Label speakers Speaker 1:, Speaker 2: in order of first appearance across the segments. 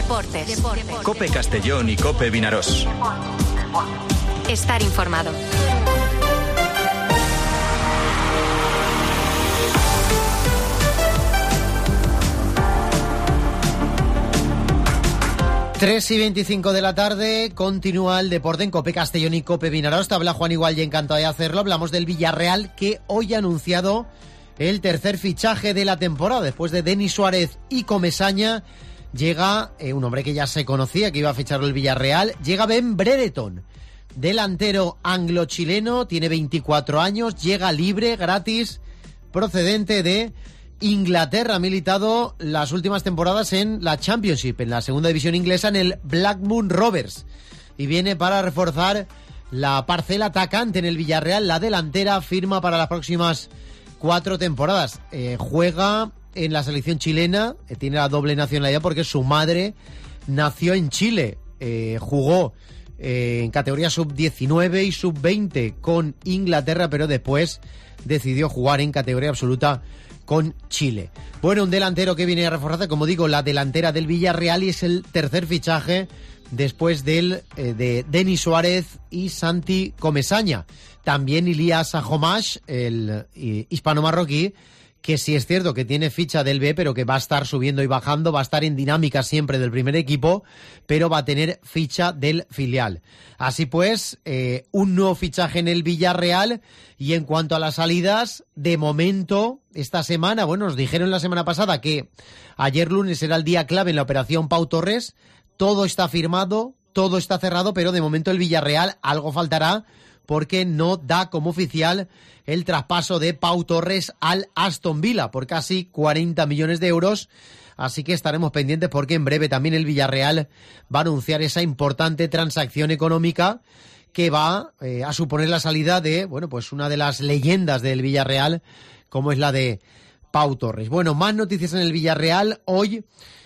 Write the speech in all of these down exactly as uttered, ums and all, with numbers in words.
Speaker 1: Deportes. Deportes.
Speaker 2: COPE Castellón y COPE Vinarós.
Speaker 1: Estar informado.
Speaker 3: tres y veinticinco de la tarde, continúa el deporte en COPE Castellón y COPE Vinarós. Te habla Juan Igual y encantado de hacerlo. Hablamos del Villarreal, que hoy ha anunciado el tercer fichaje de la temporada. Después de Denis Suárez y Comesaña, llega eh, un hombre que ya se conocía, que iba a ficharlo el Villarreal. Llega Ben Brereton, delantero anglo-chileno, tiene veinticuatro años, llega libre, gratis, procedente de Inglaterra. Ha militado las últimas temporadas en la Championship, en la segunda división inglesa, en el Blackburn Rovers, y viene para reforzar la parcela atacante en el Villarreal. La delantera firma para las próximas cuatro temporadas. Eh, juega en la selección chilena, eh, tiene la doble nacionalidad porque su madre nació en Chile. Eh, jugó eh, en categoría sub diecinueve y sub veinte con Inglaterra, pero después decidió jugar en categoría absoluta con Chile. Bueno, un delantero que viene a reforzar, como digo, la delantera del Villarreal, y es el tercer fichaje después del eh, de Denis Suárez y Santi Comesaña. También Ilias Ahomash, el eh, hispano-marroquí, que sí es cierto que tiene ficha del B, pero que va a estar subiendo y bajando, va a estar en dinámica siempre del primer equipo, pero va a tener ficha del filial. Así pues, eh, un nuevo fichaje en el Villarreal. Y en cuanto a las salidas, de momento, esta semana, bueno, nos dijeron la semana pasada que ayer lunes era el día clave en la operación Pau Torres. Todo está firmado, todo está cerrado, pero de momento el Villarreal algo faltará, porque no da como oficial el traspaso de Pau Torres al Aston Villa por casi cuarenta millones de euros. Así que estaremos pendientes, porque en breve también el Villarreal va a anunciar esa importante transacción económica que va eh, a suponer la salida de, bueno, pues una de las leyendas del Villarreal, como es la de Pau Torres. Bueno, más noticias en el Villarreal. Hoy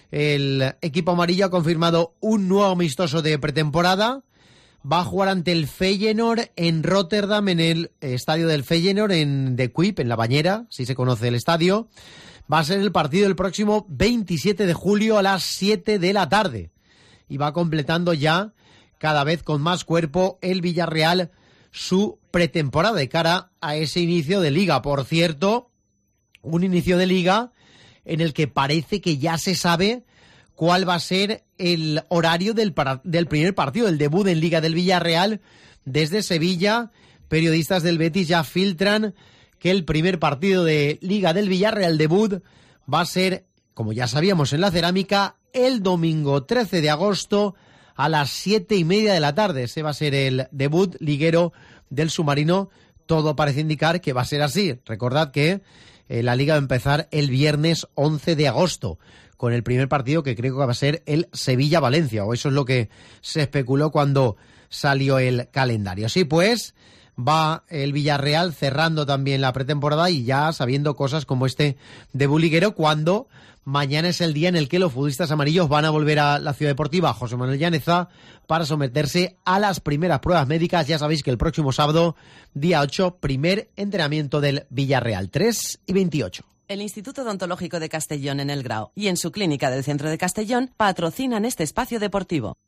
Speaker 3: el equipo amarillo ha confirmado un nuevo amistoso de pretemporada. Va a jugar ante el Feyenoord en Rotterdam, en el estadio del Feyenoord, en De Kuip, en La Bañera, si se conoce el estadio. Va a ser el partido el próximo veintisiete de julio a las siete de la tarde. Y va completando ya, cada vez con más cuerpo, el Villarreal su pretemporada de cara a ese inicio de liga. Por cierto, un inicio de liga en el que parece que ya se sabe cuál va a ser el horario del, para, del primer partido, el debut en Liga del Villarreal. Desde Sevilla, periodistas del Betis ya filtran que el primer partido de Liga del Villarreal, debut, va a ser, como ya sabíamos en la Cerámica, el domingo trece de agosto a las siete y media de la tarde. Ese va a ser el debut liguero del submarino. Todo parece indicar que va a ser así. Recordad que eh, la Liga va a empezar el viernes once de agosto, con el primer partido que creo que va a ser el Sevilla-Valencia, o eso es lo que se especuló cuando salió el calendario. Así pues, va el Villarreal cerrando también la pretemporada y ya sabiendo cosas como este debut liguero, cuando mañana es el día en el que los futbolistas amarillos van a volver a la Ciudad Deportiva José Manuel Llaneza para someterse a las primeras pruebas médicas. Ya sabéis que el próximo sábado, día ocho, primer entrenamiento del Villarreal, tres y veintiocho.
Speaker 4: El Instituto Odontológico de Castellón en El Grao y en su clínica del centro de Castellón patrocinan este espacio deportivo.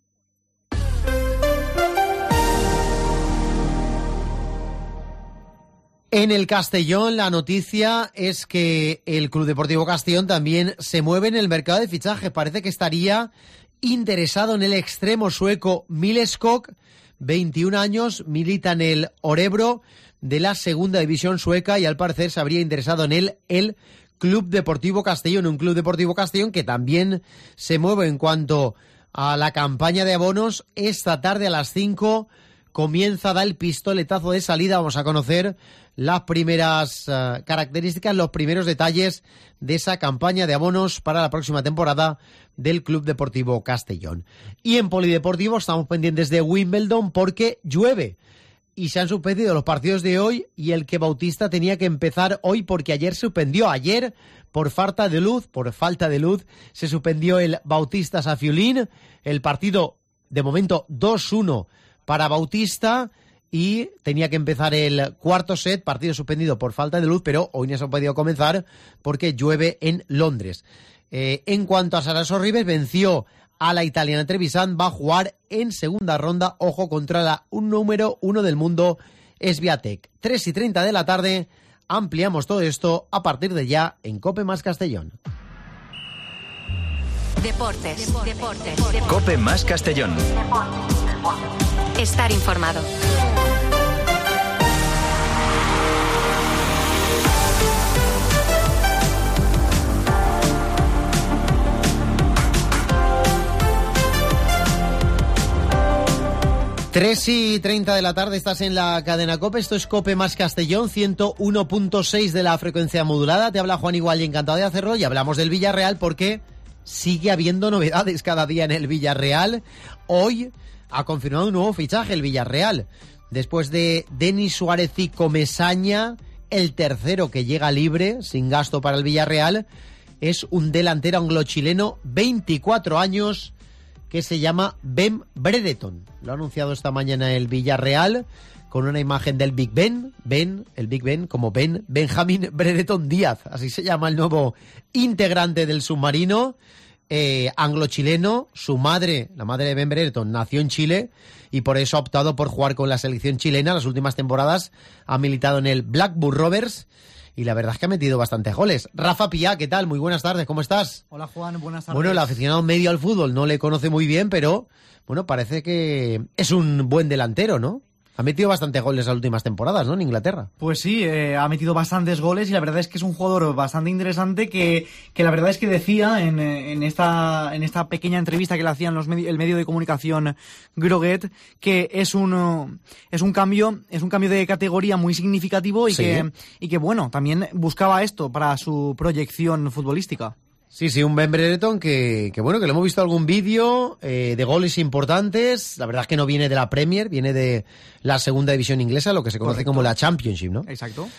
Speaker 3: En el Castellón, la noticia es que el Club Deportivo Castellón también se mueve en el mercado de fichajes. Parece que estaría interesado en el extremo sueco Milleskog, veintiún años, milita en el Örebro de la segunda división sueca, y al parecer se habría interesado en él el Club Deportivo Castellón, un Club Deportivo Castellón que también se mueve en cuanto a la campaña de abonos. Esta tarde a las cinco comienza a dar el pistoletazo de salida. Vamos a conocer las primeras uh, características, los primeros detalles de esa campaña de abonos para la próxima temporada del Club Deportivo Castellón. Y en polideportivo estamos pendientes de Wimbledon porque llueve y se han suspendido los partidos de hoy, y el que Bautista tenía que empezar hoy porque ayer suspendió. Ayer, por falta de luz, por falta de luz, se suspendió el Bautista Safiulín. El partido, de momento, dos uno para Bautista, y tenía que empezar el cuarto set, partido suspendido por falta de luz, pero hoy no se ha podido comenzar porque llueve en Londres. Eh, en cuanto a Sara Sorribes, venció a la italiana Trevisan, va a jugar en segunda ronda, ojo, contra la un número uno del mundo, Swiatek. tres y treinta de la tarde, ampliamos todo esto a partir de ya en COPE más Castellón.
Speaker 1: Deportes. Deportes. Deportes.
Speaker 2: COPE más Castellón.
Speaker 1: Estar informado.
Speaker 3: tres y treinta de la tarde, estás en la cadena COPE, esto es COPE más Castellón, ciento uno punto seis de la frecuencia modulada. Te habla Juan Igual y encantado de hacerlo, y hablamos del Villarreal porque sigue habiendo novedades cada día en el Villarreal. Hoy ha confirmado un nuevo fichaje el Villarreal, después de Denis Suárez y Comesaña, el tercero que llega libre, sin gasto para el Villarreal, es un delantero anglo-chileno, veinticuatro años, que se llama Ben Brereton. Lo ha anunciado esta mañana el Villarreal con una imagen del Big Ben, Ben, el Big Ben, como Ben, Benjamín Brereton Díaz, así se llama el nuevo integrante del submarino, eh, anglo-chileno. Su madre, la madre de Ben Brereton, nació en Chile y por eso ha optado por jugar con la selección chilena. Las últimas temporadas ha militado en el Blackburn Rovers y la verdad es que ha metido bastantes goles. Rafa Piá, ¿qué tal? Muy buenas tardes, ¿cómo estás?
Speaker 5: Hola Juan, buenas tardes.
Speaker 3: Bueno, el aficionado medio al fútbol no le conoce muy bien, pero bueno, parece que es un buen delantero, ¿no? Ha metido bastantes goles las últimas temporadas, ¿no? En Inglaterra.
Speaker 5: Pues sí, eh, ha metido bastantes goles y la verdad es que es un jugador bastante interesante que, que la verdad es que decía en, en esta en esta pequeña entrevista que le hacían los medi- el medio de comunicación Groguet, que es un es un cambio es un cambio de categoría muy significativo y
Speaker 3: Sí.
Speaker 5: que y que bueno, también buscaba esto para su proyección futbolística.
Speaker 3: Sí, sí, un Ben Brereton que, que bueno, que lo hemos visto algún vídeo eh, de goles importantes. La verdad es que no viene de la Premier, viene de la segunda división inglesa, lo que se conoce
Speaker 5: Correcto.
Speaker 3: como la Championship, ¿no?
Speaker 5: Exacto.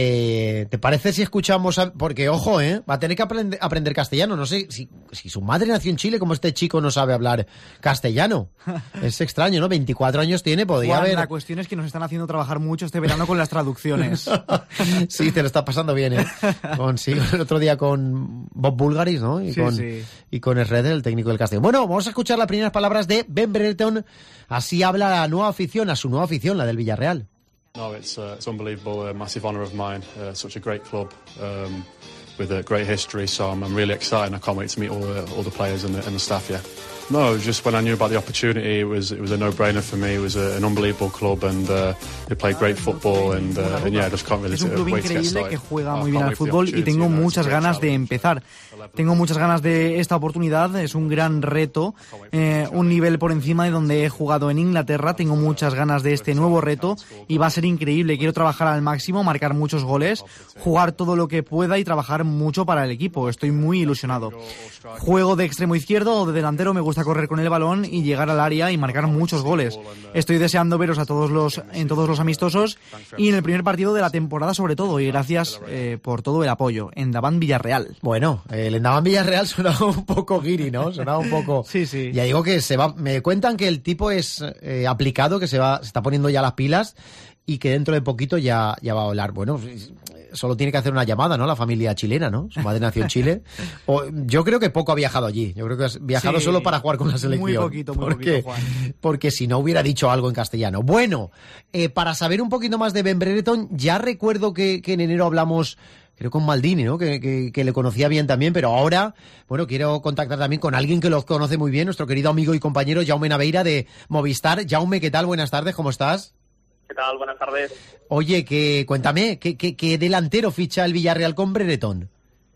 Speaker 3: Eh, ¿Te parece si escuchamos? A, porque, ojo, ¿eh? Va a tener que aprender, aprender castellano. No sé si, si su madre nació en Chile, como este chico no sabe hablar castellano. Es extraño, ¿no? veinticuatro años tiene, podría
Speaker 5: Juan,
Speaker 3: haber...
Speaker 5: la cuestión es que nos están haciendo trabajar mucho este verano con las traducciones.
Speaker 3: Sí, te lo estás pasando bien, ¿eh? Con, sí, el otro día con Bob Bulgaris, ¿no? Y
Speaker 5: Sí,
Speaker 3: con,
Speaker 5: sí.
Speaker 3: y con Schroeder, el técnico del Castellón. Bueno, vamos a escuchar las primeras palabras de Ben Brereton. Así habla la nueva afición, a su nueva afición, la del Villarreal.
Speaker 6: No, it's uh, it's unbelievable, a massive honour of mine. Uh, such a great club um, with a great history, so I'm, I'm really excited. I can't wait to meet all the all the players and the, and the staff here. No, just when I knew about the opportunity, it was it was a no-brainer for me. It was a, an unbelievable club, and uh, they played great football, and, uh, and yeah, I just can't really
Speaker 5: Es un club
Speaker 6: wait to get
Speaker 5: increíble
Speaker 6: started.
Speaker 5: que juega
Speaker 6: I
Speaker 5: muy
Speaker 6: can't
Speaker 5: bien al
Speaker 6: wait for the
Speaker 5: fútbol y
Speaker 6: opportunity,
Speaker 5: tengo
Speaker 6: you know, it's a
Speaker 5: muchas
Speaker 6: great
Speaker 5: ganas de
Speaker 6: challenge.
Speaker 5: empezar. Tengo muchas ganas de esta oportunidad, es un gran reto, eh, un nivel por encima de donde he jugado en Inglaterra. Tengo muchas ganas de este nuevo reto y va a ser increíble. Quiero trabajar al máximo, marcar muchos goles, jugar todo lo que pueda y trabajar mucho para el equipo. Estoy muy ilusionado. Juego de extremo izquierdo o de delantero, me gusta correr con el balón y llegar al área y marcar muchos goles. Estoy deseando veros a todos los en todos los amistosos y en el primer partido de la temporada sobre todo, y gracias eh, por todo el apoyo. Endavant Villarreal.
Speaker 3: Bueno, el Endavant Villarreal sonaba un poco guiri, ¿no? Sonaba un poco...
Speaker 5: Sí, sí.
Speaker 3: Ya digo que se va... Me cuentan que el tipo es eh, aplicado, que se va, se está poniendo ya las pilas y que dentro de poquito ya, ya va a hablar. Bueno, solo tiene que hacer una llamada, ¿no? La familia chilena, ¿no? Su madre nació en Chile. O, yo creo que poco ha viajado allí. Yo creo que ha viajado
Speaker 5: Sí,
Speaker 3: solo para jugar con la selección.
Speaker 5: muy poquito, muy
Speaker 3: porque,
Speaker 5: poquito, Juan.
Speaker 3: Porque si no hubiera dicho algo en castellano. Bueno, eh, para saber un poquito más de Ben Brereton, ya recuerdo que, que en enero hablamos... Creo con Maldini, ¿no? Que, que, que le conocía bien también, pero ahora, bueno, quiero contactar también con alguien que lo conoce muy bien, nuestro querido amigo y compañero Jaume Naveira de Movistar. Jaume, ¿qué tal? Buenas tardes, ¿cómo estás?
Speaker 7: ¿Qué tal? Buenas tardes.
Speaker 3: Oye, que cuéntame, ¿qué, qué, qué delantero ficha el Villarreal con Brereton?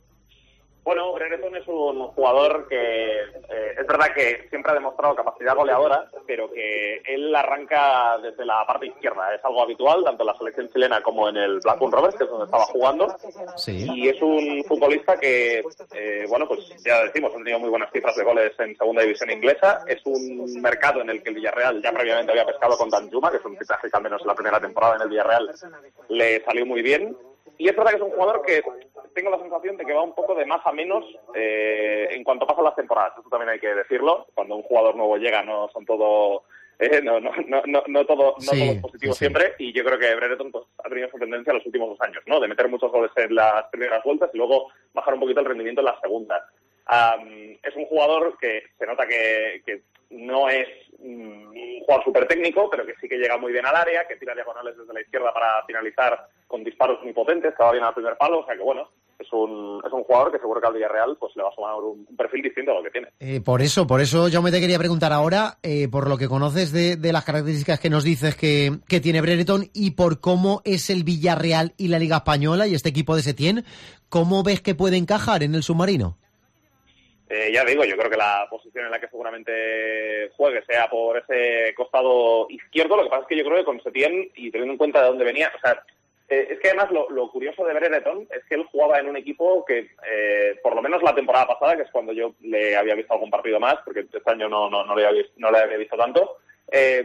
Speaker 7: Bueno, Brereton es un jugador que eh, es verdad que siempre ha demostrado capacidad goleadora, pero que él arranca desde la parte izquierda. Es algo habitual, tanto en la selección chilena como en el Blackburn Rovers, que es donde estaba jugando.
Speaker 3: Sí.
Speaker 7: Y es un futbolista que, eh, bueno, pues ya decimos, han tenido muy buenas cifras de goles en segunda división inglesa. Es un mercado en el que el Villarreal ya previamente había pescado con Danjuma, que es un fichaje que al menos en la primera temporada en el Villarreal le salió muy bien. Y es verdad que es un jugador que tengo la sensación de que va un poco de más a menos eh, en cuanto pasan las temporadas. Eso también hay que decirlo. Cuando un jugador nuevo llega no son todo... Eh, no, no, no, no, no todo, no
Speaker 3: Sí,
Speaker 7: todo es positivo
Speaker 3: sí, sí.
Speaker 7: siempre, y yo creo que Brereton pues, ha tenido esa tendencia en los últimos dos años, ¿no? De meter muchos goles en las primeras vueltas y luego bajar un poquito el rendimiento en la segunda. Um, es un jugador que se nota que, que no es um, un jugador súper técnico, pero que sí que llega muy bien al área, que tira diagonales desde la izquierda para finalizar con disparos muy potentes, que va bien al primer palo, o sea que bueno, es un, es un jugador que seguro que al Villarreal pues le va a sumar un, un perfil distinto a lo que tiene.
Speaker 3: Eh, por eso, por eso yo me te quería preguntar ahora, eh, por lo que conoces de, de las características que nos dices que, que tiene Brereton y por cómo es el Villarreal y la Liga Española y este equipo de Setién, ¿cómo ves que puede encajar en el submarino?
Speaker 7: Eh, ya digo, yo creo que la posición en la que seguramente juegue sea por ese costado izquierdo. Lo que pasa es que yo creo que con Setién, y teniendo en cuenta de dónde venía, o sea, eh, es que además lo, lo curioso de Brereton es que él jugaba en un equipo que, eh, por lo menos la temporada pasada, que es cuando yo le había visto algún partido más, porque este año no, no, no, le, había visto, no le había visto tanto, eh,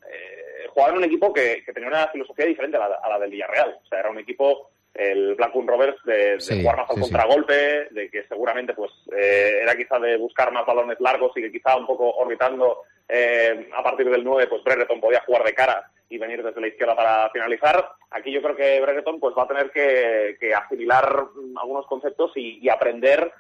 Speaker 7: eh, jugaba en un equipo que, que tenía una filosofía diferente a la, a la del Villarreal. O sea, era un equipo, el Blackburn Rovers, de, de
Speaker 3: sí,
Speaker 7: jugar más al
Speaker 3: sí,
Speaker 7: contragolpe, sí. de que seguramente pues eh, era quizá de buscar más balones largos y que quizá un poco orbitando eh, a partir del nueve, pues Brereton podía jugar de cara y venir desde la izquierda para finalizar. Aquí yo creo que Brereton pues va a tener que, que asimilar algunos conceptos y, y aprender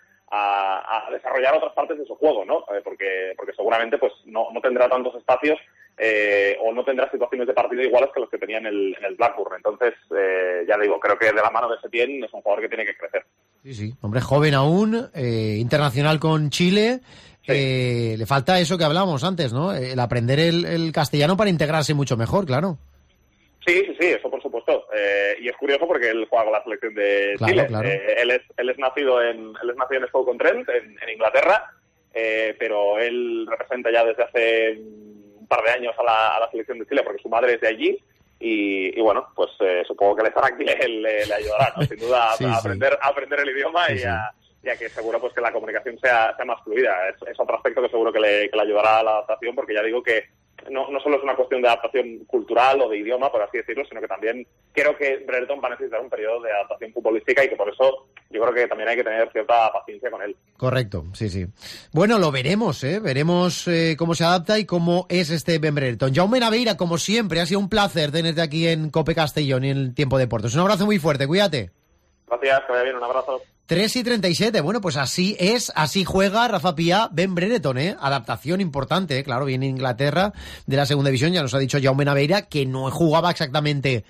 Speaker 7: a, a desarrollar otras partes de su juego, ¿no? Eh, porque, porque seguramente pues no, no tendrá tantos espacios eh, o no tendrá situaciones de partido iguales que los que tenía en el, en el Blackburn. Entonces, eh, ya digo, creo que de la mano de Setién es un jugador que tiene que crecer.
Speaker 3: Sí, sí, hombre joven aún, eh, internacional con Chile. Sí. Eh, le falta eso que hablábamos antes, ¿no? El aprender el, el castellano para integrarse mucho mejor, claro.
Speaker 7: Sí, sí, sí, eso por supuesto. Eh, y es curioso porque él juega con la selección de
Speaker 3: claro,
Speaker 7: Chile.
Speaker 3: Claro.
Speaker 7: Eh, él es él es nacido en él es nacido en Stoke-on-Trent, en, en Inglaterra, eh, pero él representa ya desde hace un par de años a la, a la selección de Chile porque su madre es de allí. Y, y bueno, pues eh, supongo que el estar aquí le, le, le ayudará, ¿no? Sin duda
Speaker 3: sí,
Speaker 7: a, a
Speaker 3: sí.
Speaker 7: aprender a aprender el idioma sí, y a
Speaker 3: sí.
Speaker 7: ya que seguro pues que la comunicación sea, sea más fluida. Es, es otro aspecto que seguro que le, que le ayudará a la adaptación, porque ya digo que no, no solo es una cuestión de adaptación cultural o de idioma, por así decirlo, sino que también creo que Brereton va a necesitar un periodo de adaptación futbolística y que por eso yo creo que también hay que tener cierta paciencia con él.
Speaker 3: Correcto, sí, sí. Bueno, lo veremos, ¿eh? Veremos eh, cómo se adapta y cómo es este Ben Brereton. Jaume Naveira, como siempre, ha sido un placer tenerte aquí en Cope Castellón y en el Tiempo Deportes. Un abrazo muy fuerte, cuídate.
Speaker 7: Gracias, que vaya bien, un abrazo.
Speaker 3: tres y treinta y siete, bueno, pues así es, así juega Rafa Pia, Ben Brereton, ¿eh? Adaptación importante, ¿eh? Claro, viene Inglaterra de la segunda división, ya nos ha dicho Jaume Naveira, que no jugaba exactamente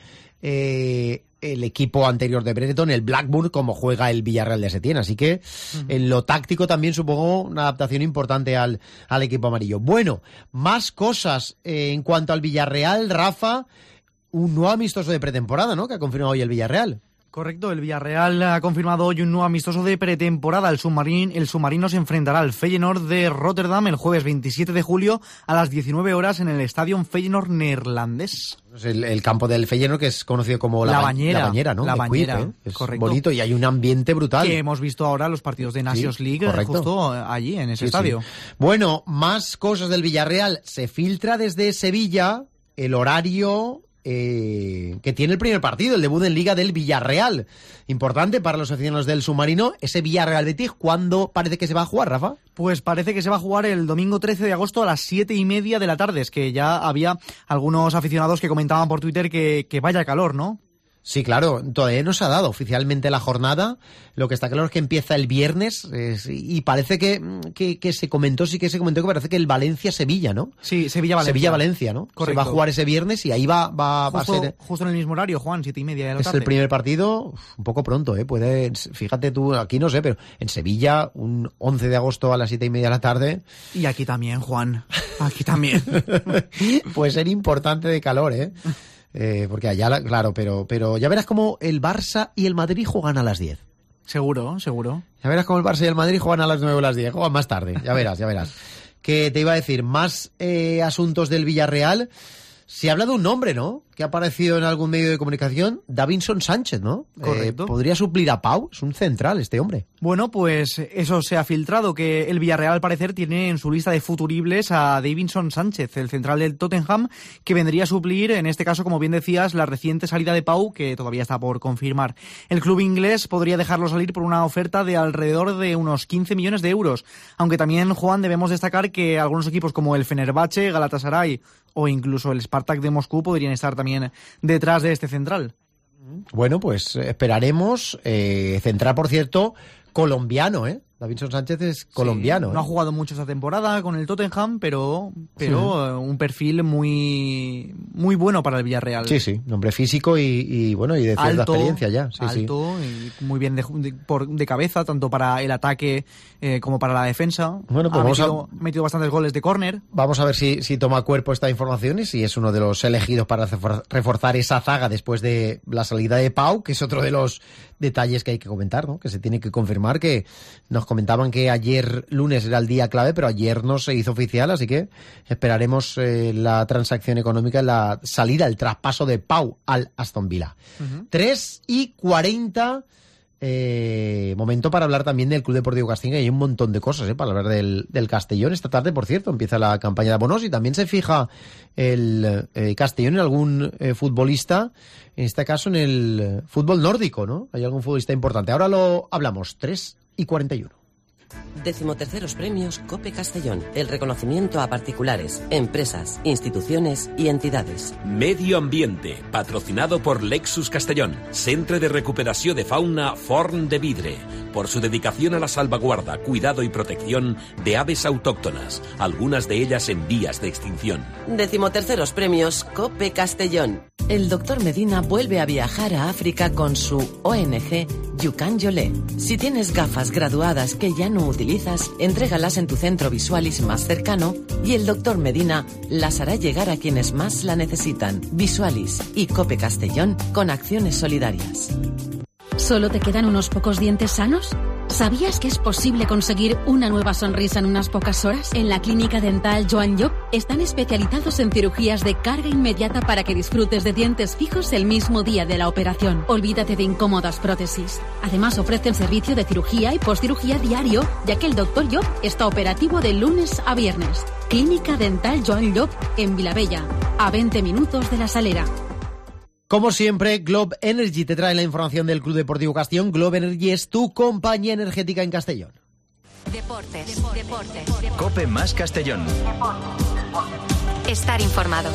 Speaker 3: eh, el equipo anterior de Brereton, el Blackburn, como juega el Villarreal de Setién, así que uh-huh. en lo táctico también supongo una adaptación importante al, al equipo amarillo. Bueno, más cosas eh, en cuanto al Villarreal, Rafa, un nuevo amistoso de pretemporada, ¿no?, que ha confirmado hoy el Villarreal.
Speaker 5: Correcto, el Villarreal ha confirmado hoy un nuevo amistoso de pretemporada. El submarino, el submarino se enfrentará al Feyenoord de Rotterdam el jueves veintisiete de julio a las diecinueve horas en el estadio Feyenoord neerlandés.
Speaker 3: El, el campo del Feyenoord, que es conocido como la,
Speaker 5: la bañera,
Speaker 3: la bañera, ¿no?
Speaker 5: La
Speaker 3: de
Speaker 5: bañera,
Speaker 3: Quip, ¿eh? Es
Speaker 5: correcto.
Speaker 3: Bonito y hay un ambiente brutal.
Speaker 5: Que hemos visto ahora los partidos de Nations
Speaker 3: sí,
Speaker 5: League
Speaker 3: correcto.
Speaker 5: justo allí, en ese
Speaker 3: sí,
Speaker 5: estadio.
Speaker 3: Sí. Bueno, más cosas del Villarreal. Se filtra desde Sevilla el horario Eh, que tiene el primer partido, el debut en Liga del Villarreal. Importante para los aficionados del submarino, ese Villarreal Betis. ¿Cuándo parece que se va a jugar, Rafa?
Speaker 5: Pues parece que se va a jugar el domingo trece de agosto a las siete y media de la tarde. Es que ya había algunos aficionados que comentaban por Twitter que, que vaya calor, ¿no?
Speaker 3: Sí, claro, todavía no se ha dado oficialmente la jornada. Lo que está claro es que empieza el viernes es, y parece que, que, que se comentó, sí que se comentó que parece que el Valencia-Sevilla, ¿no?
Speaker 5: Sí, Sevilla-Valencia.
Speaker 3: Sevilla-Valencia, ¿no?
Speaker 5: Correcto.
Speaker 3: Se va a jugar ese viernes y ahí va, va,
Speaker 5: justo,
Speaker 3: va a ser...
Speaker 5: Justo en el mismo horario, Juan, siete y media de la
Speaker 3: es
Speaker 5: tarde.
Speaker 3: El primer partido, un poco pronto, ¿eh? Puede, fíjate tú, aquí no sé, pero en Sevilla, un once de agosto a las siete y media de la tarde...
Speaker 5: Y aquí también, Juan, aquí también.
Speaker 3: Puede ser importante de calor, ¿eh? Eh, porque allá, claro, pero, pero ya verás cómo el Barça y el Madrid juegan a las diez.
Speaker 5: Seguro, seguro.
Speaker 3: Ya verás cómo el Barça y el Madrid juegan a las nueve o las diez, juegan más tarde, ya verás, ya verás. Que te iba a decir, más eh, asuntos del Villarreal. Se habla de un nombre, ¿no?, que ha aparecido en algún medio de comunicación, Davinson Sánchez, ¿no?
Speaker 5: Correcto.
Speaker 3: Eh, ¿Podría suplir a Pau? Es un central este hombre.
Speaker 5: Bueno, pues eso se ha filtrado, que el Villarreal al parecer tiene en su lista de futuribles a Davinson Sánchez, el central del Tottenham, que vendría a suplir, en este caso, como bien decías, la reciente salida de Pau, que todavía está por confirmar. El club inglés podría dejarlo salir por una oferta de alrededor de unos quince millones de euros, aunque también, Juan, debemos destacar que algunos equipos como el Fenerbahce, Galatasaray o incluso el Spartak de Moscú podrían estar también detrás de este central.
Speaker 3: Bueno, pues esperaremos. Eh, central, por cierto, colombiano, ¿eh? Davinson Sánchez es colombiano.
Speaker 5: Sí, no
Speaker 3: ¿eh?
Speaker 5: ha jugado mucho esta temporada con el Tottenham, pero, pero
Speaker 3: sí.
Speaker 5: un perfil muy muy bueno para el Villarreal.
Speaker 3: Sí, sí, nombre físico y, y bueno, y de cierta
Speaker 5: alto,
Speaker 3: experiencia ya. Sí,
Speaker 5: alto
Speaker 3: sí.
Speaker 5: y muy bien de, de, por, de cabeza, tanto para el ataque eh, como para la defensa.
Speaker 3: Bueno, pues
Speaker 5: ha
Speaker 3: vamos
Speaker 5: metido,
Speaker 3: a...
Speaker 5: metido bastantes goles de córner.
Speaker 3: Vamos a ver si, si toma cuerpo esta información y si es uno de los elegidos para reforzar esa zaga después de la salida de Pau, que es otro de los detalles que hay que comentar, ¿no? Que se tiene que confirmar, que nos comentaban que ayer lunes era el día clave, pero ayer no se hizo oficial, así que esperaremos eh, la transacción económica, la salida, el traspaso de Pau al Aston Villa. Uh-huh. tres y cuarenta, eh, momento para hablar también del Club Deportivo Castellón. Hay un montón de cosas eh, para hablar del, del Castellón. Esta tarde, por cierto, empieza la campaña de abonos y también se fija el eh, Castellón en algún eh, futbolista, en este caso en el fútbol nórdico, ¿no? Hay algún futbolista importante. Ahora lo hablamos, tres y cuarenta y uno.
Speaker 4: Decimoterceros premios COPE Castellón. El reconocimiento a particulares, empresas, instituciones y entidades.
Speaker 8: Medio Ambiente, patrocinado por Lexus Castellón, Centre de Recuperació de Fauna Forn de Vidre, por su dedicación a la salvaguarda, cuidado y protección de aves autóctonas, algunas de ellas en vías de extinción.
Speaker 4: Decimoterceros premios COPE Castellón. El doctor Medina vuelve a viajar a África con su O N G Yukan Yolé. Si tienes gafas graduadas que ya no utilizas, entrégalas en tu centro Visualis más cercano y el doctor Medina las hará llegar a quienes más la necesitan. Visualis y COPE Castellón con acciones solidarias.
Speaker 9: ¿Solo te quedan unos pocos dientes sanos? ¿Sabías que es posible conseguir una nueva sonrisa en unas pocas horas? En la clínica dental Joan Llop están especializados en cirugías de carga inmediata para que disfrutes de dientes fijos el mismo día de la operación. Olvídate de incómodas prótesis. Además ofrecen servicio de cirugía y postcirugía diario, ya que el doctor Llop está operativo de lunes a viernes. Clínica dental Joan Llop en Vilabella, a veinte minutos de La Salera.
Speaker 3: Como siempre, Globe Energy te trae la información del Club Deportivo Castellón. Globe Energy es tu compañía energética en Castellón.
Speaker 1: Deportes, deportes, deportes.
Speaker 2: COPE más Castellón.
Speaker 1: Estar informado.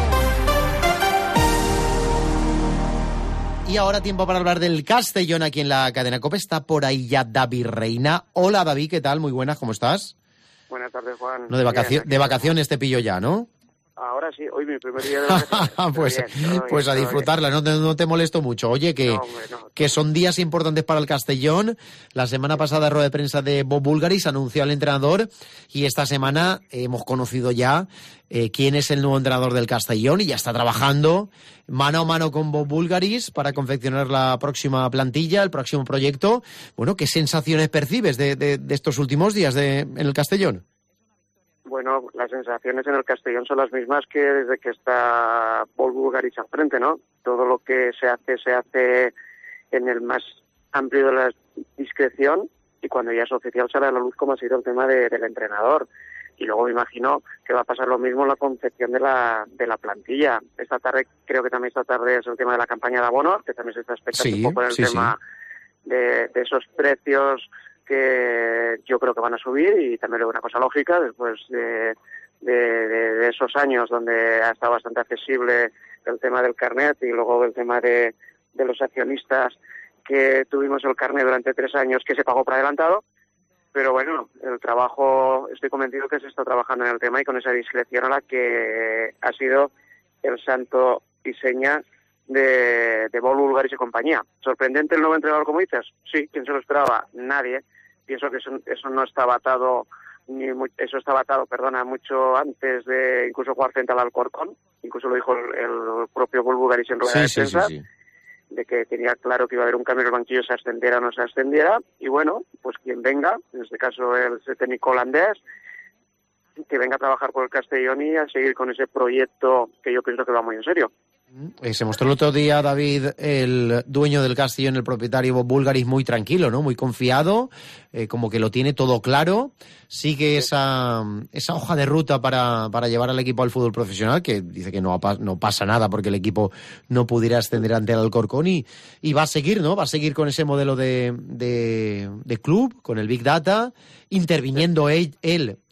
Speaker 3: Y ahora tiempo para hablar del Castellón aquí en la cadena COPE. Está por ahí ya David Reina. Hola David, ¿qué tal? Muy buenas, ¿cómo estás?
Speaker 10: Buenas tardes, Juan.
Speaker 3: No, de, vacacio-
Speaker 10: bien,
Speaker 3: de vacaciones te pillo ya, ¿no?
Speaker 10: Ahora sí, hoy mi primer día de vacaciones.
Speaker 3: pues
Speaker 10: bien,
Speaker 3: pues
Speaker 10: bien,
Speaker 3: a disfrutarla, no te, no te molesto mucho. Oye, que,
Speaker 10: no, hombre, no.
Speaker 3: que son días importantes para el Castellón. La semana pasada, rueda de prensa de Bob Bulgaris, anunció al entrenador, y esta semana hemos conocido ya eh, quién es el nuevo entrenador del Castellón y ya está trabajando mano a mano con Bob Bulgaris para confeccionar la próxima plantilla, el próximo proyecto. Bueno, ¿qué sensaciones percibes de, de, de estos últimos días de, en el Castellón?
Speaker 10: Bueno, las sensaciones en el Castellón son las mismas que desde que está Paul Bulgaris al frente, ¿no? Todo lo que se hace, se hace en el más amplio de la discreción, y cuando ya es oficial sale a la luz como ha sido el tema de, del entrenador. Y luego me imagino que va a pasar lo mismo en la concepción de la de la plantilla. Esta tarde, creo que también esta tarde es el tema de la campaña de abonos, que también se está expectando
Speaker 3: Sí,
Speaker 10: un poco en el
Speaker 3: sí,
Speaker 10: tema
Speaker 3: sí.
Speaker 10: de, de esos precios que yo creo que van a subir, y también es una cosa lógica después de, de, de, de esos años donde ha estado bastante accesible el tema del carnet, y luego el tema de, de los accionistas que tuvimos el carnet durante tres años que se pagó por adelantado. Pero bueno, el trabajo, estoy convencido que se está trabajando en el tema, y con esa discreción a la que ha sido el santo y seña de, de Bob Bulgaris y compañía. ¿Sorprendente el nuevo entrenador, como dices? Sí, ¿quién se lo esperaba? Nadie. Pienso que eso, eso no estaba atado, ni muy, eso estaba atado, perdona, mucho antes de incluso jugar frente al Alcorcón. Incluso lo dijo el, el propio Bob Bulgaris en rueda
Speaker 3: Sí,
Speaker 10: de
Speaker 3: sí,
Speaker 10: prensa,
Speaker 3: sí, sí.
Speaker 10: de que tenía claro que iba a haber un cambio en el banquillo, se ascendiera o no se ascendiera. Y bueno, pues quien venga, en este caso el técnico holandés, que venga a trabajar por el Castellón y a seguir con ese proyecto que yo pienso que va muy en serio.
Speaker 3: Eh, se mostró el otro día, David, el dueño del Castellón, el propietario Bob Bulgaris, muy tranquilo, ¿no? Muy confiado, eh, como que lo tiene todo claro. Sigue esa, esa hoja de ruta para, para llevar al equipo al fútbol profesional, que dice que no, no pasa nada porque el equipo no pudiera ascender ante el Alcorcón, y, y va a seguir, ¿no? Va a seguir con ese modelo de, de, de club, con el Big Data, interviniendo él, él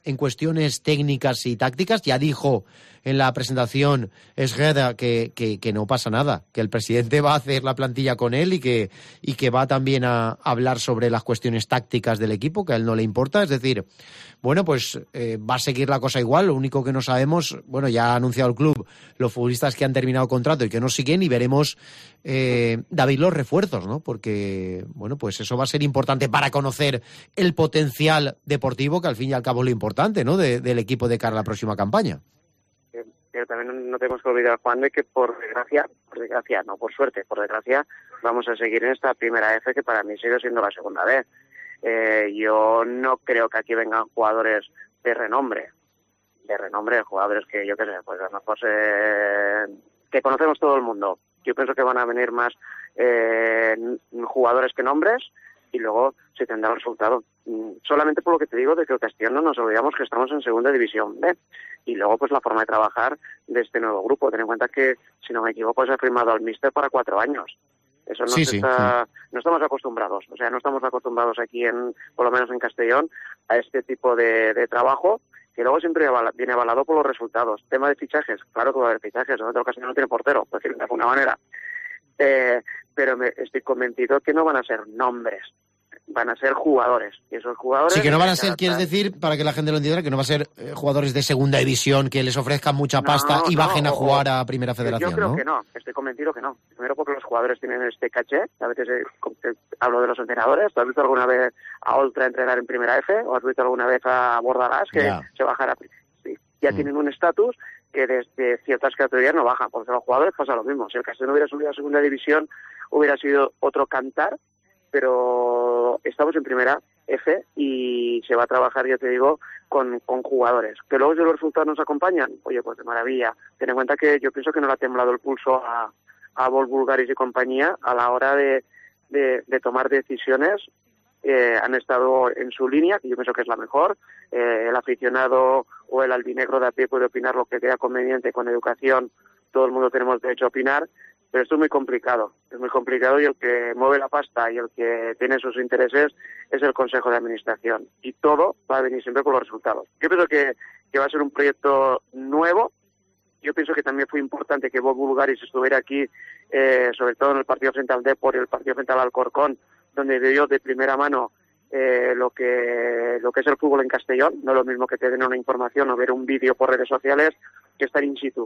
Speaker 3: en cuestiones técnicas y tácticas. Ya dijo en la presentación Schroeder que, que, que no pasa nada, que el presidente va a hacer la plantilla con él y que, y que va también a hablar sobre las cuestiones tácticas del equipo, que a él no le importa. Es decir, bueno, pues eh, va a seguir la cosa igual. Lo único que no sabemos, bueno, ya ha anunciado el club los futbolistas que han terminado contrato y que no siguen, y veremos, eh, David, los refuerzos, ¿no? Porque, bueno, pues eso va a ser importante para conocer el potencial deportivo, que al fin y al cabo es lo importante, ¿no?, de, del equipo de cara a la próxima campaña.
Speaker 10: Pero también no tenemos que olvidar, Juan, de que por desgracia, por desgracia, no por suerte, por desgracia, vamos a seguir en esta primera F, que para mí sigue siendo la segunda vez. Eh, yo no creo que aquí vengan jugadores de renombre, de renombre, jugadores que yo qué sé, pues a lo mejor eh, que conocemos todo el mundo. Yo pienso que van a venir más eh, jugadores que nombres, y luego se tendrá el resultado. Solamente por lo que te digo de que el Castellón, no nos olvidamos que estamos en segunda división B, y luego pues la forma de trabajar de este nuevo grupo. Ten en cuenta que, si no me equivoco, se ha firmado al míster para cuatro años. Eso no,
Speaker 3: sí,
Speaker 10: se está,
Speaker 3: sí.
Speaker 10: no estamos acostumbrados, o sea, no estamos acostumbrados aquí, en, por lo menos en Castellón, a este tipo de, de trabajo, que luego siempre viene avalado por los resultados. Tema de fichajes, claro que va a haber fichajes, en otro Castellón no tiene portero, por decirlo de alguna manera. Eh, pero me, estoy convencido que no van a ser nombres, van a ser jugadores. Y esos jugadores...
Speaker 3: Sí, que no van a ser, quieres decir, para que la gente lo entienda, que no va a ser eh, jugadores de segunda división que les ofrezcan mucha pasta no, y bajen no, a jugar a Primera Federación,
Speaker 10: yo creo
Speaker 3: ¿no?
Speaker 10: que no, estoy convencido que no. Primero porque los jugadores tienen este caché. A veces eh, hablo de los entrenadores. ¿Tú has visto alguna vez a Oltra entrenar en Primera F? ¿O has visto alguna vez a Bordalás que yeah. se bajara? Sí, ya mm. tienen un estatus que desde ciertas categorías no bajan, porque a los jugadores pasa lo mismo. Si el Castellón hubiera subido a segunda división, hubiera sido otro cantar, pero estamos en Primera F y se va a trabajar, ya te digo, con, con jugadores. Que luego si los resultados nos acompañan, oye, pues de maravilla. Ten en cuenta que yo pienso que no le ha temblado el pulso a, a Vol Bulgaris y compañía a la hora de, de, de tomar decisiones. Eh, han estado en su línea, que yo pienso que es la mejor. Eh, el aficionado o el albinegro de a pie puede opinar lo que crea conveniente. Con educación todo el mundo tenemos derecho a opinar, pero esto es muy complicado, es muy complicado, y el que mueve la pasta y el que tiene sus intereses es el Consejo de Administración, y todo va a venir siempre por los resultados. Yo pienso que, que va a ser un proyecto nuevo. Yo pienso que también fue importante que Bob Bulgaris estuviera aquí, eh, sobre todo en el partido frente al Depor y el partido frente al Alcorcón, donde vio de primera mano eh, lo que lo que es el fútbol en Castellón. No es lo mismo que te den una información o ver un vídeo por redes sociales que estar in situ.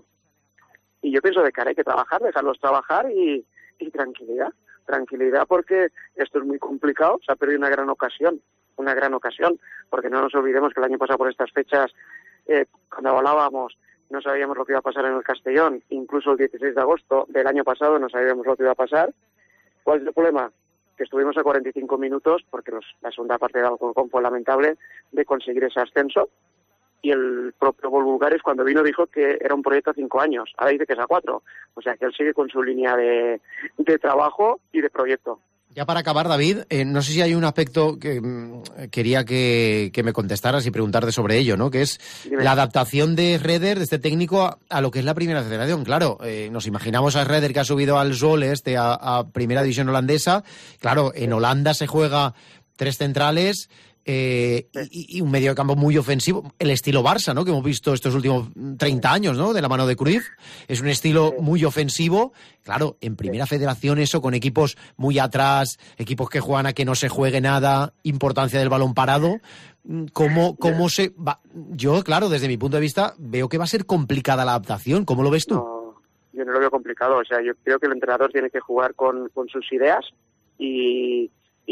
Speaker 10: Y yo pienso de que ahora hay que trabajar, dejarlos trabajar y, y tranquilidad. Tranquilidad, porque esto es muy complicado. Se ha perdido una gran ocasión, una gran ocasión, porque no nos olvidemos que el año pasado por estas fechas, eh, cuando hablábamos, no sabíamos lo que iba a pasar en el Castellón. Incluso el dieciséis de agosto del año pasado no sabíamos lo que iba a pasar. ¿Cuál es el problema? Que estuvimos a cuarenta y cinco minutos, porque los, la segunda parte del Alcorcón fue lamentable, de conseguir ese ascenso. Y el propio Vol Bulgaris, cuando vino, dijo que era un proyecto a cinco años. Ahora dice que es a cuatro. O sea que él sigue con su línea de, de trabajo y de proyecto.
Speaker 3: Ya para acabar, David, eh, no sé si hay un aspecto que mmm, quería que, que me contestaras y preguntarte sobre ello, ¿no? Que es Dime. La adaptación de Schroeder, de este técnico, a, a lo que es la Primera Federación. Claro, eh, nos imaginamos a Schroeder que ha subido al Zwolle, este, a, a Primera División holandesa. Claro, en Holanda se juega tres centrales... Eh, y, y un medio de campo muy ofensivo, el estilo Barça, ¿no?, que hemos visto estos últimos treinta años, ¿no?, de la mano de Cruyff. Es un estilo muy ofensivo. Claro, en Primera Federación eso, con equipos muy atrás, equipos que juegan a que no se juegue nada, importancia del balón parado. ¿Cómo, cómo se va? Yo, claro, desde mi punto de vista, veo que va a ser complicada la adaptación. ¿Cómo lo ves tú?
Speaker 10: No, yo no lo veo complicado. O sea, yo creo que el entrenador tiene que jugar con, con sus ideas y...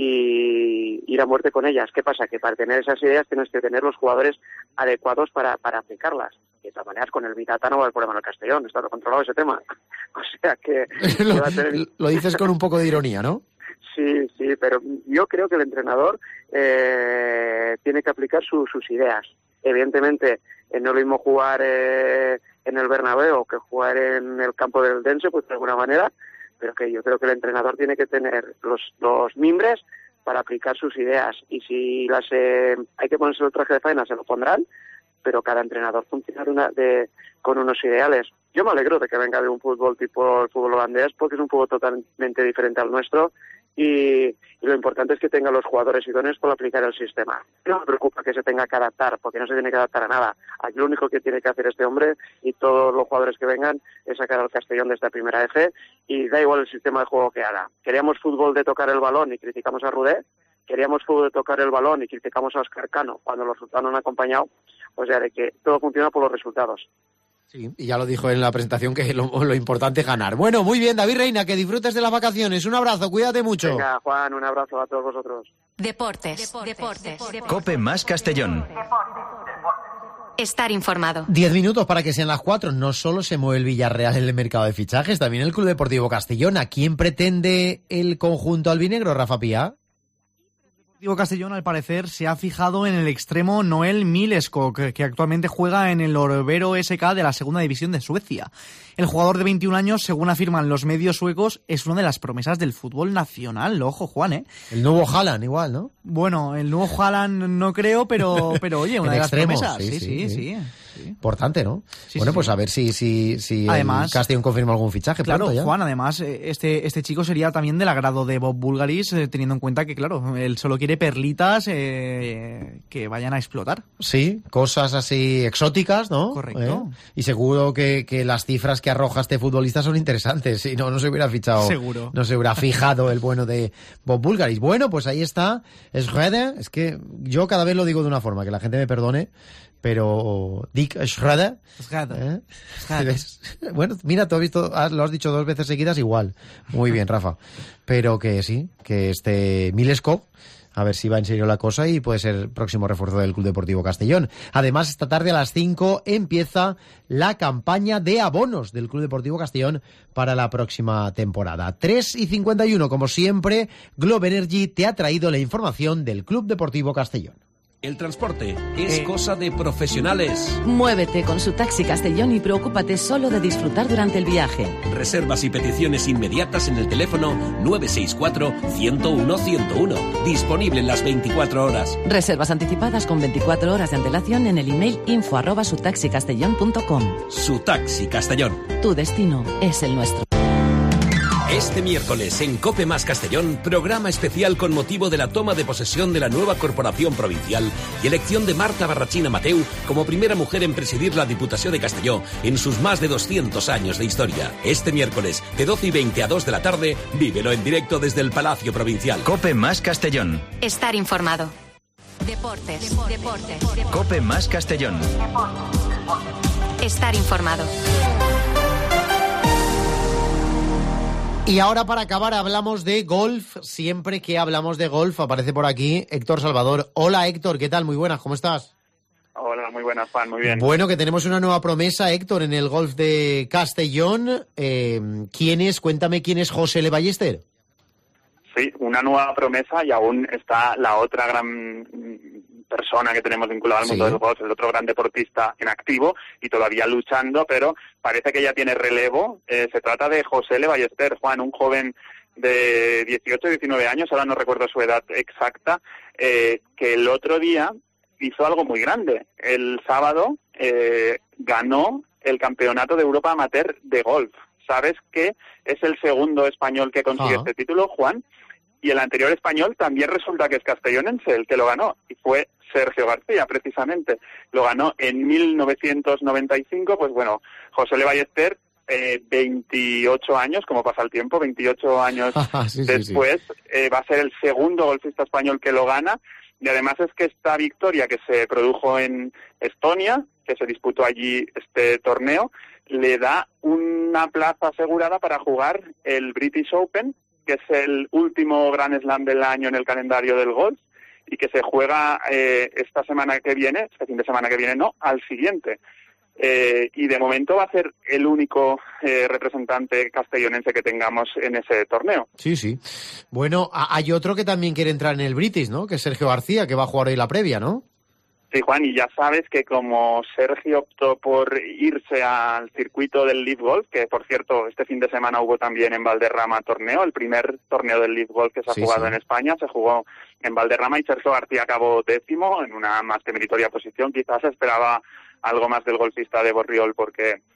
Speaker 10: y ir a muerte con ellas. ¿Qué pasa? Que para tener esas ideas tienes que tener los jugadores adecuados para, para aplicarlas. De todas maneras, con el Vitata no va a haber problema en el Castellón, está controlado ese tema. O sea que...
Speaker 3: lo,
Speaker 10: que va a tener...
Speaker 3: lo dices con un poco de ironía, ¿no?
Speaker 10: Sí, sí, pero yo creo que el entrenador eh, tiene que aplicar su, sus ideas. Evidentemente, eh, no es lo mismo jugar eh, en el Bernabéu que jugar en el campo del Dense, pues de alguna manera, pero que yo creo que el entrenador tiene que tener los, los mimbres para aplicar sus ideas, y si las eh, hay que ponerse el traje de faena se lo pondrán, pero cada entrenador funciona una de, con unos ideales. Yo me alegro de que venga de un fútbol tipo el fútbol holandés, porque es un fútbol totalmente diferente al nuestro, y, y lo importante es que tenga los jugadores idóneos para aplicar el sistema. No me preocupa que se tenga que adaptar, porque no se tiene que adaptar a nada. Aquí lo único que tiene que hacer este hombre y todos los jugadores que vengan es sacar al Castellón de esta primera F y da igual el sistema de juego que haga. Queríamos fútbol de tocar el balón y criticamos a Rudé, queríamos fútbol de tocar el balón y criticamos a Óscar Cano cuando los resultados no han acompañado, o sea, de que todo funciona por los resultados.
Speaker 3: Sí, y ya lo dijo en la presentación que lo, lo importante es ganar. Bueno, muy bien, David Reina, que disfrutes de las vacaciones. Un abrazo, cuídate mucho.
Speaker 10: Venga, Juan, un abrazo a todos vosotros.
Speaker 1: Deportes, deportes, deportes.
Speaker 2: Cope más Castellón.
Speaker 1: Estar informado.
Speaker 3: Diez minutos para que sean las cuatro. No solo se mueve el Villarreal en el mercado de fichajes, también el Club Deportivo Castellón. ¿A quién pretende el conjunto albinegro, Rafa Pía?
Speaker 5: Castellón, al parecer, se ha fijado en el extremo Noel Milleskog, que actualmente juega en el Orbero S K de la segunda división de Suecia. El jugador de veintiún años, según afirman los medios suecos, es una de las promesas del fútbol nacional. Ojo, Juan, ¿eh?
Speaker 3: El nuevo Haaland, igual, ¿no?
Speaker 5: Bueno, el nuevo Haaland no creo, pero, pero oye, una de las
Speaker 3: extremo,
Speaker 5: promesas.
Speaker 3: Sí, sí, sí. sí.
Speaker 5: sí.
Speaker 3: Sí. Importante, ¿no?
Speaker 5: Sí,
Speaker 3: bueno,
Speaker 5: sí.
Speaker 3: pues a ver si, si, si
Speaker 5: además,
Speaker 3: el Castellón confirma algún fichaje.
Speaker 5: Claro,
Speaker 3: pronto ya.
Speaker 5: Juan, además, este, este chico sería también del agrado de Bob Bulgaris, eh, teniendo en cuenta que, claro, él solo quiere perlitas eh, que vayan a explotar.
Speaker 3: Sí, cosas así exóticas, ¿no?
Speaker 5: Correcto.
Speaker 3: ¿Eh? Y seguro que, que las cifras que arroja este futbolista son interesantes. Si no, no se hubiera fichado.
Speaker 5: Seguro.
Speaker 3: No se hubiera fijado el bueno de Bob Bulgaris. Bueno, pues ahí está. Schroeder. Es que yo cada vez lo digo de una forma, que la gente me perdone. Pero Dick Schroeder.
Speaker 5: ¿Eh?
Speaker 3: Bueno, mira, tú has visto, lo has dicho dos veces seguidas igual. Muy bien, Rafa. Pero que sí, que este Milleskog, a ver si va en serio la cosa y puede ser próximo refuerzo del Club Deportivo Castellón. Además, esta tarde a las cinco empieza la campaña de abonos del Club Deportivo Castellón para la próxima temporada. tres y cincuenta y uno, como siempre, Globe Energy te ha traído la información del Club Deportivo Castellón.
Speaker 8: El transporte es eh. cosa de profesionales.
Speaker 4: Muévete con su Taxi Castellón y preocúpate solo de disfrutar durante el viaje.
Speaker 8: Reservas y peticiones inmediatas en el teléfono nueve seis cuatro, ciento uno, ciento uno. Disponible en las veinticuatro horas.
Speaker 4: Reservas anticipadas con veinticuatro horas de antelación en el email info arroba sutaxicastellón punto com.
Speaker 8: Su Taxi Castellón.
Speaker 4: Tu destino es el nuestro.
Speaker 8: Este miércoles en Cope Más Castellón, programa especial con motivo de la toma de posesión de la nueva corporación provincial y elección de Marta Barrachina Mateu como primera mujer en presidir la Diputación de Castelló en sus más de doscientos años de historia. Este miércoles, de doce y veinte a dos de la tarde, vívelo en directo desde el Palacio Provincial.
Speaker 2: Cope Más Castellón.
Speaker 1: Estar informado. Deportes, deportes, deportes.
Speaker 2: Cope Más Castellón.
Speaker 1: Estar informado.
Speaker 3: Y ahora, para acabar, hablamos de golf. Siempre que hablamos de golf aparece por aquí Héctor Salvador. Hola, Héctor, ¿qué tal? Muy buenas, ¿cómo estás?
Speaker 7: Hola, muy buenas, Juan, muy bien.
Speaker 3: Bueno, que tenemos una nueva promesa, Héctor, en el golf de Castellón. Eh, ¿Quién es? Cuéntame, ¿quién es José Le Ballester?
Speaker 7: Sí, una nueva promesa y aún está la otra gran persona que tenemos vinculada al mundo sí. del golf, el otro gran deportista en activo y todavía luchando, pero parece que ya tiene relevo. Eh, se trata de José Le Ballester, Juan, un joven de dieciocho, diecinueve años, ahora no recuerdo su edad exacta, eh, que el otro día hizo algo muy grande. El sábado eh, ganó el Campeonato de Europa Amateur de Golf. ¿Sabes que es el segundo español que consigue ah. este título, Juan? Y el anterior español también resulta que es castellonense, el que lo ganó, y fue Sergio García, precisamente. Lo ganó en mil novecientos noventa y cinco, pues bueno, José Le Ballester, eh, veintiocho años, como pasa el tiempo, veintiocho años sí, después, sí, sí. Eh, va a ser el segundo golfista español que lo gana, y además es que esta victoria que se produjo en Estonia, que se disputó allí este torneo, le da una plaza asegurada para jugar el British Open, que es el último Grand Slam del año en el calendario del golf y que se juega eh, esta semana que viene, este fin de semana que viene, no, al siguiente. Eh, y de momento va a ser el único eh, representante castellonense que tengamos en ese torneo.
Speaker 3: Sí, sí. Bueno, hay otro que también quiere entrar en el British, ¿no? Que es Sergio García, que va a jugar hoy la previa, ¿no?
Speaker 7: Sí, Juan, y ya sabes que como Sergio optó por irse al circuito del Live Golf, que por cierto este fin de semana hubo también en Valderrama torneo, el primer torneo del Live Golf que se ha sí, jugado sí. en España, se jugó en Valderrama y Sergio García acabó décimo en una más que meritoria posición. Quizás esperaba algo más del golfista de Borriol porque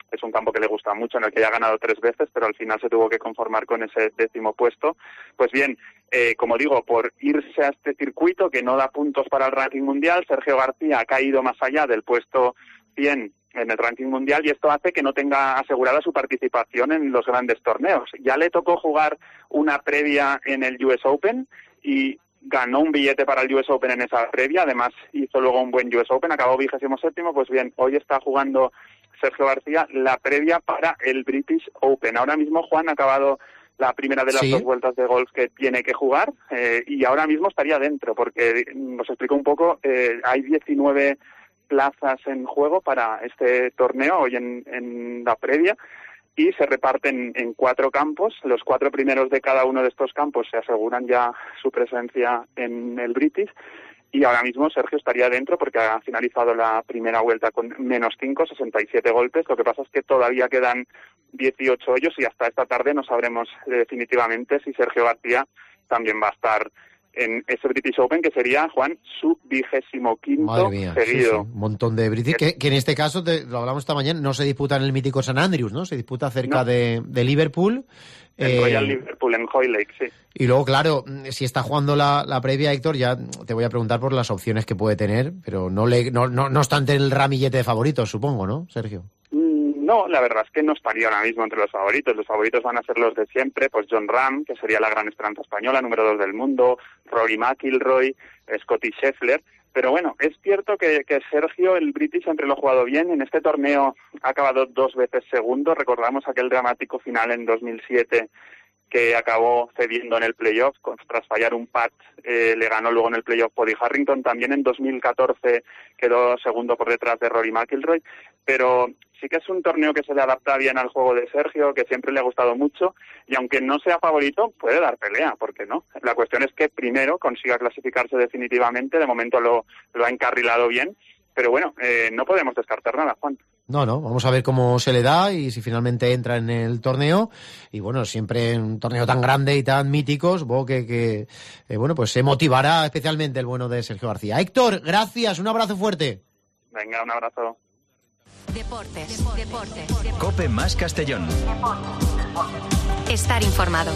Speaker 7: es un campo que le gusta mucho, en el que ya ha ganado tres veces, pero al final se tuvo que conformar con ese décimo puesto. Pues bien, eh, como digo, por irse a este circuito que no da puntos para el ranking mundial, Sergio García ha caído más allá del puesto cien en el ranking mundial, y esto hace que no tenga asegurada su participación en los grandes torneos. Ya le tocó jugar una previa en el U S Open y ganó un billete para el U S Open en esa previa, además hizo luego un buen U S Open, acabó vigésimo séptimo. Pues bien, hoy está jugando Sergio García la previa para el British Open. Ahora mismo Juan ha acabado la primera de las ¿Sí? dos vueltas de golf que tiene que jugar, eh, y ahora mismo estaría dentro, porque nos explico un poco, eh, hay diecinueve plazas en juego para este torneo hoy en, en la previa, y se reparten en cuatro campos. Los cuatro primeros de cada uno de estos campos se aseguran ya su presencia en el British, y ahora mismo Sergio estaría dentro porque ha finalizado la primera vuelta con menos cinco, sesenta y siete golpes. Lo que pasa es que todavía quedan dieciocho hoyos y hasta esta tarde no sabremos definitivamente si Sergio García también va a estar en ese British Open, que sería, Juan, su vigésimo quinto
Speaker 3: mía,
Speaker 7: seguido.
Speaker 3: Sí, sí. Un montón de British, que, que en este caso, te, lo hablamos esta mañana, no se disputa en el mítico San Andrews, ¿no? Se disputa cerca no. de, de Liverpool.
Speaker 7: En eh, Royal Liverpool, en Hoylake, sí.
Speaker 3: Y luego, claro, si está jugando la, la previa, Héctor, ya te voy a preguntar por las opciones que puede tener, pero no, le, no, no, no está ante el ramillete de favoritos, supongo, ¿no, Sergio?
Speaker 7: No, la verdad es que no estaría ahora mismo entre los favoritos. Los favoritos van a ser los de siempre, pues Jon Rahm, que sería la gran esperanza española, número dos del mundo, Rory McIlroy, Scottie Scheffler. Pero bueno, es cierto que, que Sergio, el British, siempre lo ha jugado bien. En este torneo ha acabado dos veces segundo. Recordamos aquel dramático final en dos mil siete que acabó cediendo en el playoff, tras fallar un pat, eh, le ganó luego en el playoff Bobby Harrington. También en dos mil catorce quedó segundo por detrás de Rory McIlroy, pero sí que es un torneo que se le adapta bien al juego de Sergio, que siempre le ha gustado mucho, y aunque no sea favorito, puede dar pelea, ¿por qué no? La cuestión es que primero consiga clasificarse definitivamente. De momento lo, lo ha encarrilado bien, pero bueno, eh, no podemos descartar nada, Juan.
Speaker 3: No, no, vamos a ver cómo se le da y si finalmente entra en el torneo. Y bueno, siempre en un torneo tan grande y tan mítico, supongo que, que eh, bueno, pues se motivará especialmente el bueno de Sergio García. Héctor, gracias, un abrazo fuerte.
Speaker 7: Venga, un abrazo.
Speaker 1: Deportes, deportes, deportes.
Speaker 2: COPE más Castellón.
Speaker 1: Estar informado.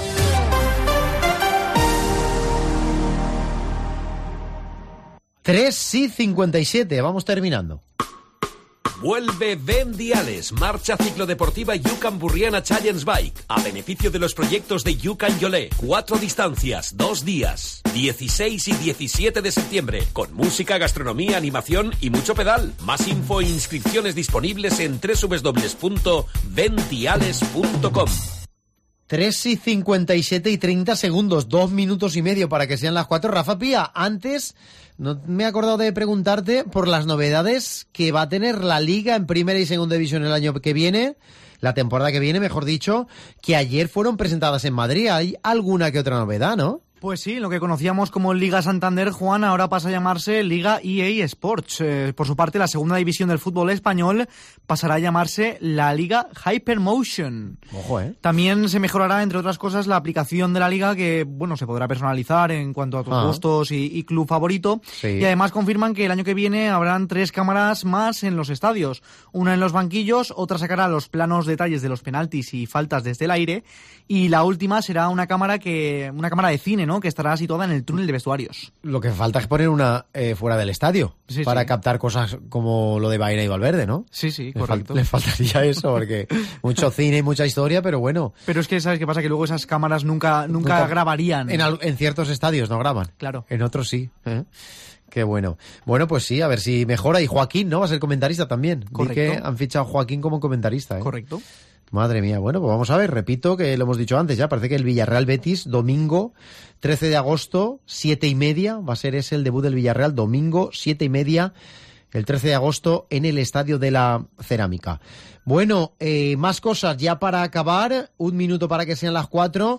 Speaker 3: tres y cincuenta y siete, vamos terminando.
Speaker 8: Vuelve Vendiales, marcha ciclodeportiva Yucan Burriana Challenge Bike, a beneficio de los proyectos de Yucan Yolé. Cuatro distancias, dos días, dieciséis y diecisiete de septiembre, con música, gastronomía, animación y mucho pedal. Más info e inscripciones disponibles en doble u doble u doble u punto vendiales punto com.
Speaker 3: tres y cincuenta y siete y treinta segundos, dos minutos y medio para que sean las cuatro. Rafa Pía, antes no me he acordado de preguntarte por las novedades que va a tener la Liga en primera y segunda división el año que viene, la temporada que viene, mejor dicho, que ayer fueron presentadas en Madrid. ¿Hay alguna que otra novedad, no?
Speaker 5: Pues sí, lo que conocíamos como Liga Santander, Juan, ahora pasa a llamarse Liga E A Sports. Eh, por su parte, la segunda división del fútbol español pasará a llamarse la Liga Hypermotion.
Speaker 3: Ojo, ¿eh?
Speaker 5: También se mejorará, entre otras cosas, la aplicación de la Liga, que, bueno, se podrá personalizar en cuanto a tus ah. gustos y, y club favorito. Sí. Y además confirman que el año que viene habrán tres cámaras más en los estadios. Una en los banquillos, otra sacará los planos detalles de los penaltis y faltas desde el aire, y la última será una cámara que una cámara de cine, ¿no?, que estará situada en el túnel de vestuarios.
Speaker 3: Lo que falta es poner una eh, fuera del estadio, sí, para sí. captar cosas como lo de Baena y Valverde, ¿no?
Speaker 5: Sí, sí,
Speaker 3: le
Speaker 5: correcto.
Speaker 3: Fal- le faltaría eso, porque mucho cine y mucha historia, pero bueno.
Speaker 5: Pero es que, ¿sabes qué pasa? Que luego esas cámaras nunca, nunca, nunca grabarían.
Speaker 3: En, al- en ciertos estadios no graban.
Speaker 5: Claro.
Speaker 3: En otros sí, ¿eh? Qué bueno. Bueno, pues sí, a ver si mejora. Y Joaquín, ¿no? Va a ser comentarista también.
Speaker 5: Correcto.
Speaker 3: Vi que han fichado a Joaquín como comentarista, ¿eh?
Speaker 5: Correcto.
Speaker 3: Madre mía, bueno, pues vamos a ver, repito que lo hemos dicho antes ya, parece que el Villarreal Betis, domingo trece de agosto, siete y media, va a ser ese el debut del Villarreal, domingo siete y media, el trece de agosto, en el Estadio de la Cerámica. Bueno, eh, más cosas ya para acabar, un minuto para que sean las cuatro.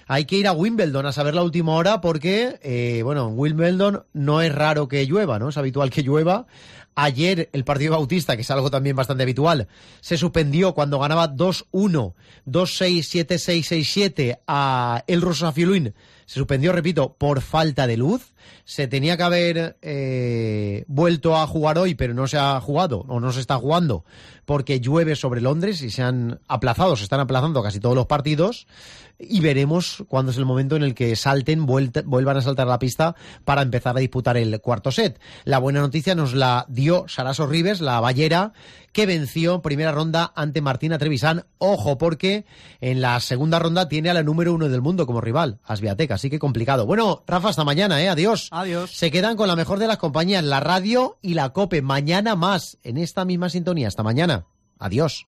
Speaker 3: hay que ir a Wimbledon a saber la última hora porque, eh, bueno, en Wimbledon no es raro que llueva, ¿no? Es habitual que llueva. Ayer el partido Bautista, que es algo también bastante habitual, se suspendió cuando ganaba dos uno, dos seis, siete seis, seis siete a el Rosafioluín. Se suspendió, repito, por falta de luz. Se tenía que haber eh, vuelto a jugar hoy, pero no se ha jugado, o no se está jugando, porque llueve sobre Londres y se han aplazado, se están aplazando casi todos los partidos. Y veremos cuándo es el momento en el que salten, vuelta, vuelvan a saltar a la pista para empezar a disputar el cuarto set. La buena noticia nos la dio Saraso Ribes, la ballera, que venció primera ronda ante Martina Trevisan. Ojo, porque en la segunda ronda tiene a la número uno del mundo como rival, a Swiatek, así que complicado. Bueno, Rafa, hasta mañana, ¿eh? Adiós.
Speaker 5: Adiós.
Speaker 3: Se quedan con la mejor de las compañías, la radio y la COPE. Mañana más, en esta misma sintonía. Hasta mañana. Adiós.